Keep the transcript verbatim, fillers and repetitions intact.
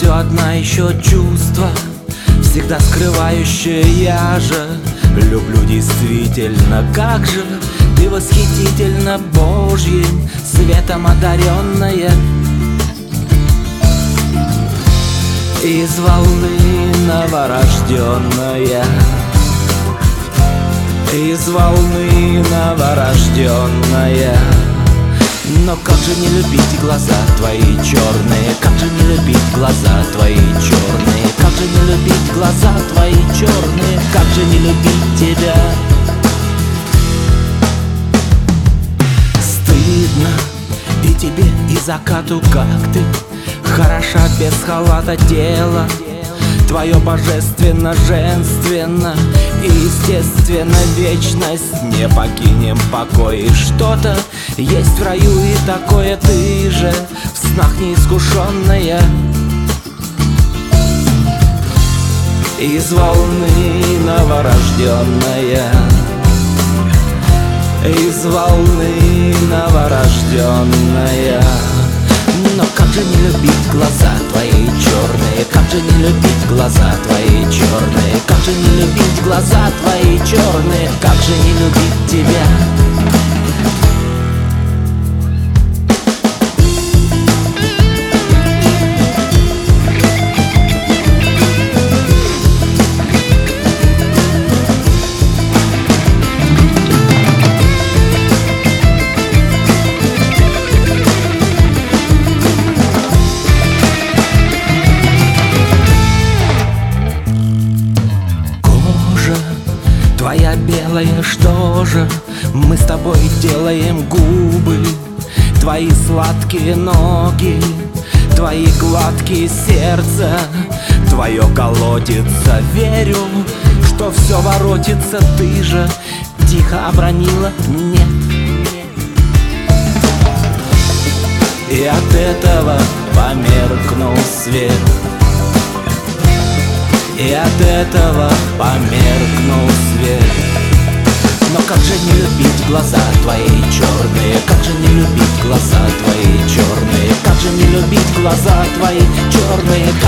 все одна еще чувство, всегда скрывающее. Я же люблю действительно, как же ты восхитительно Божьим светом одаренная. Из волны новорожденная, из волны новорожденная. Но как же не любить глаза твои черные, как же не любить глаза твои черные, как же не любить глаза твои черные, как же не любить тебя. Стыдно и тебе, и закату, как ты хороша без халата тело твое божественно, женственно и естественно. Вечность не покинем покой, и что-то есть в раю и такое. Ты же в снах неискушенная, из волны новорожденная, из волны новорожденная. Но как же не любить глаза твои черные, как же не любить глаза твои черные, как же не любить глаза твои черные, как же не любить тебя. Твоя белая, что же мы с тобой делаем? Губы, твои сладкие ноги, твои гладкие сердца, твое колотится. Верю, что все воротится. Ты же тихо обронила мне, и от этого померкнул свет, и от этого померкнул свет. Но как же не любить глаза твои черные, как же не любить глаза твои черные, как же не любить глаза твои черные,